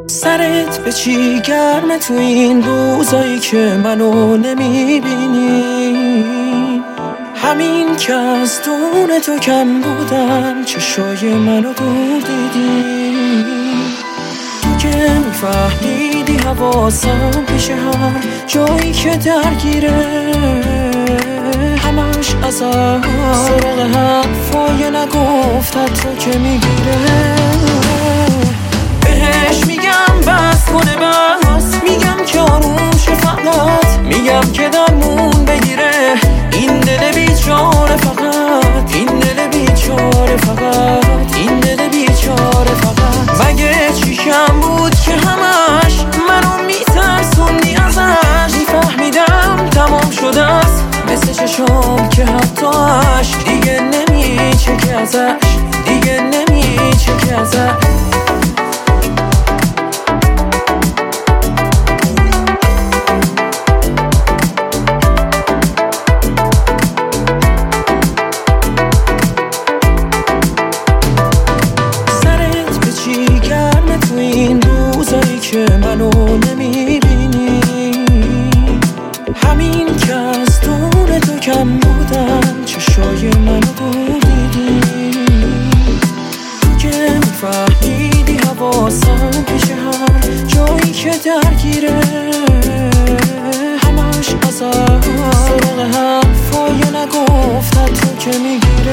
سرت به چی گرمه تو این روزایی که منو نمیبینی؟ همین که از دون تو کم بودم چشای منو دور دیدی. تو که میفهمیدی حواسم پیش هر جایی که درگیره، همش ازم سراغ حرفای نگفتت تو که میگیره. بهش میگم بس کنه بس، میگم که آروم شه فقط، میگم که درمون بگیره این دل بیچاره فقط، این دل بیچاره فقط، این دل بیچاره فقط. مگه چیشم بود که همش منو میترسوندی ازش؟ میفهمیدم تمام شده است مثل چشم که حتیش دیگه نمیچکه ازش، دیگه نمیچکه ازش. که منو نمیبینی؟ همین که از دور تو کم بودم چشای منو دور دیدی. تو که میفهمیدی حواسم پیش هر جایی که درگیره، همش ازم سراغ حرفای نگفتت تو که میگیره.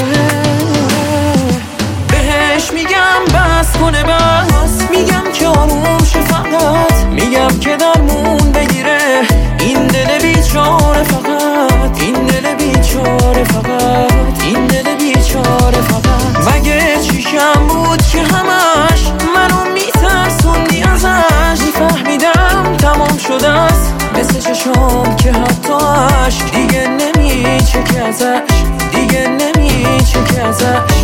بهش میگم بس کنه بس، میگم که آروم شه فقط، میگم که درمون بگیره این دل بیچاره فقط، این دل بیچاره فقط، این دل بیچاره فقط. مگه چیشم بود که همش منو میترسوندی ازش؟ میفهمیدم تمام شده است مثل چشم که حتیش دیگه نمیچکه ازش، دیگه نمیچکه ازش.